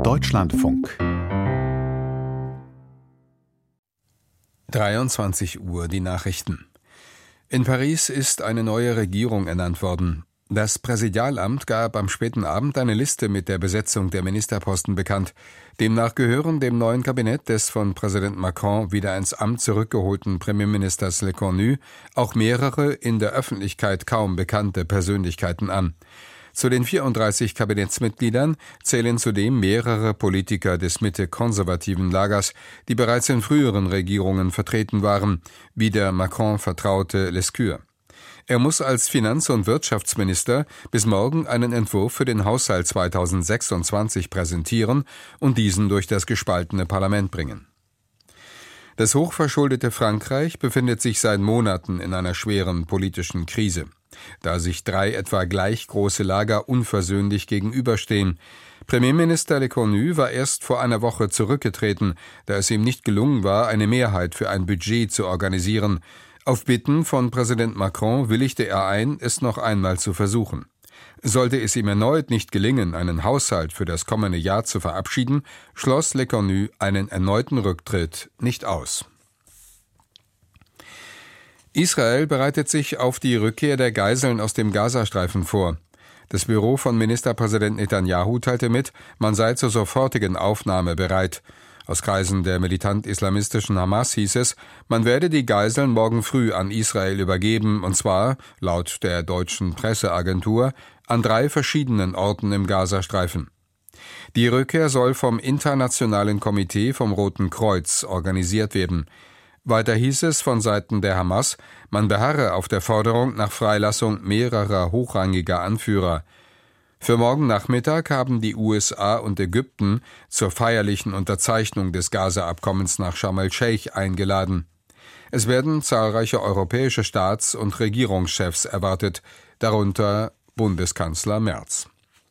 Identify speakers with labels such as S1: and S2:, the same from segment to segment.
S1: Deutschlandfunk
S2: 23 Uhr, die Nachrichten. In Paris ist eine neue Regierung ernannt worden. Das Präsidialamt gab am späten Abend eine Liste mit der Besetzung der Ministerposten bekannt. Demnach gehören dem neuen Kabinett des von Präsident Macron wieder ins Amt zurückgeholten Premierministers Lecornu auch mehrere in der Öffentlichkeit kaum bekannte Persönlichkeiten an. Zu den 34 Kabinettsmitgliedern zählen zudem mehrere Politiker des mitte-konservativen Lagers, die bereits in früheren Regierungen vertreten waren, wie der Macron-Vertraute Lescure. Er muss als Finanz- und Wirtschaftsminister bis morgen einen Entwurf für den Haushalt 2026 präsentieren und diesen durch das gespaltene Parlament bringen. Das hochverschuldete Frankreich befindet sich seit Monaten in einer schweren politischen Krise, da sich 3 etwa gleich große Lager unversöhnlich gegenüberstehen. Premierminister Lecornu war erst vor einer Woche zurückgetreten, da es ihm nicht gelungen war, eine Mehrheit für ein Budget zu organisieren. Auf Bitten von Präsident Macron willigte er ein, es noch einmal zu versuchen. Sollte es ihm erneut nicht gelingen, einen Haushalt für das kommende Jahr zu verabschieden, schloss Lecornu einen erneuten Rücktritt nicht aus. Israel bereitet sich auf die Rückkehr der Geiseln aus dem Gazastreifen vor. Das Büro von Ministerpräsident Netanyahu teilte mit, man sei zur sofortigen Aufnahme bereit. Aus Kreisen der militant-islamistischen Hamas hieß es, man werde die Geiseln morgen früh an Israel übergeben, und zwar, laut der deutschen Presseagentur, an 3 verschiedenen Orten im Gazastreifen. Die Rückkehr soll vom Internationalen Komitee vom Roten Kreuz organisiert werden. Weiter hieß es von Seiten der Hamas, man beharre auf der Forderung nach Freilassung mehrerer hochrangiger Anführer. Für morgen Nachmittag haben die USA und Ägypten zur feierlichen Unterzeichnung des Gaza-Abkommens nach Sharm el-Sheikh eingeladen. Es werden zahlreiche europäische Staats- und Regierungschefs erwartet, darunter Bundeskanzler Merz.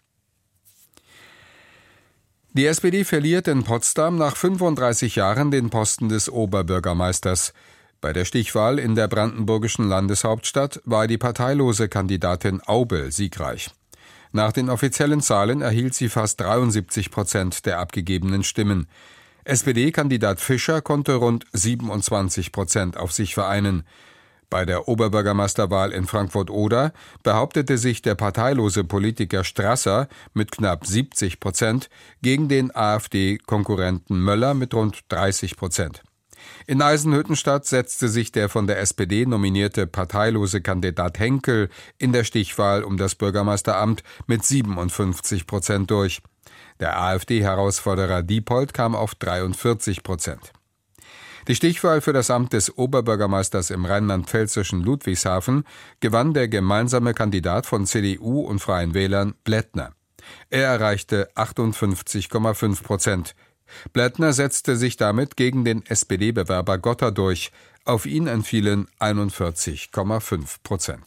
S2: Die SPD verliert in Potsdam nach 35 Jahren den Posten des Oberbürgermeisters. Bei der Stichwahl in der brandenburgischen Landeshauptstadt war die parteilose Kandidatin Aubel siegreich. Nach den offiziellen Zahlen erhielt sie fast 73% der abgegebenen Stimmen. SPD-Kandidat Fischer konnte rund 27% auf sich vereinen. Bei der Oberbürgermeisterwahl in Frankfurt-Oder behauptete sich der parteilose Politiker Strasser mit knapp 70% gegen den AfD-Konkurrenten Möller mit rund 30%. In Eisenhüttenstadt setzte sich der von der SPD nominierte parteilose Kandidat Henkel in der Stichwahl um das Bürgermeisteramt mit 57% durch. Der AfD-Herausforderer Diepold kam auf 43%. Die Stichwahl für das Amt des Oberbürgermeisters im rheinland-pfälzischen Ludwigshafen gewann der gemeinsame Kandidat von CDU und Freien Wählern Blättner. Er erreichte 58,5%. Blättner setzte sich damit gegen den SPD-Bewerber Gotter durch. Auf ihn entfielen 41,5%.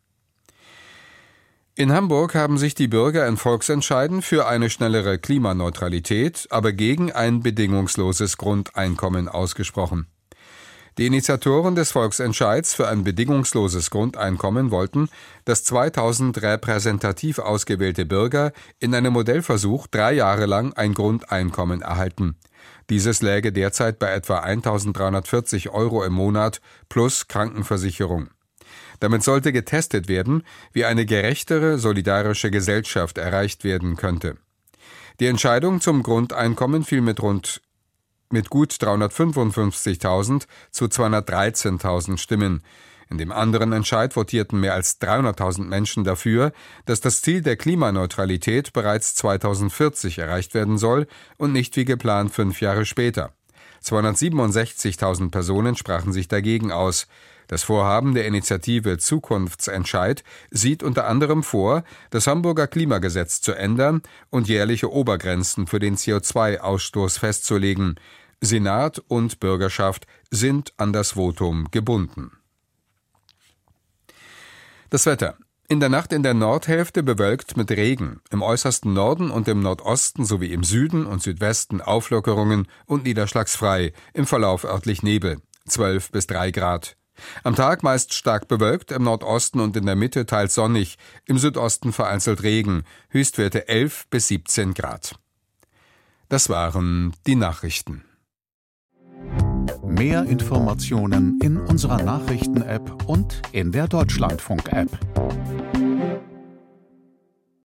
S2: In Hamburg haben sich die Bürger in Volksentscheiden für eine schnellere Klimaneutralität, aber gegen ein bedingungsloses Grundeinkommen ausgesprochen. Die Initiatoren des Volksentscheids für ein bedingungsloses Grundeinkommen wollten, dass 2000 repräsentativ ausgewählte Bürger in einem Modellversuch 3 Jahre lang ein Grundeinkommen erhalten. Dieses läge derzeit bei etwa 1.340 € im Monat plus Krankenversicherung. Damit sollte getestet werden, wie eine gerechtere, solidarische Gesellschaft erreicht werden könnte. Die Entscheidung zum Grundeinkommen fiel mit gut 355.000 zu 213.000 Stimmen. In dem anderen Entscheid votierten mehr als 300.000 Menschen dafür, dass das Ziel der Klimaneutralität bereits 2040 erreicht werden soll und nicht wie geplant 5 Jahre später. 267.000 Personen sprachen sich dagegen aus. Das Vorhaben der Initiative Zukunftsentscheid sieht unter anderem vor, das Hamburger Klimagesetz zu ändern und jährliche Obergrenzen für den CO2-Ausstoß festzulegen. Senat und Bürgerschaft sind an das Votum gebunden. Das Wetter. In der Nacht in der Nordhälfte bewölkt mit Regen, im äußersten Norden und im Nordosten sowie im Süden und Südwesten Auflockerungen und niederschlagsfrei, im Verlauf örtlich Nebel, 12 bis 3 Grad. Am Tag meist stark bewölkt, im Nordosten und in der Mitte teils sonnig, im Südosten vereinzelt Regen, Höchstwerte 11 bis 17 Grad. Das waren die Nachrichten.
S1: Mehr Informationen in unserer Nachrichten-App und in der Deutschlandfunk-App.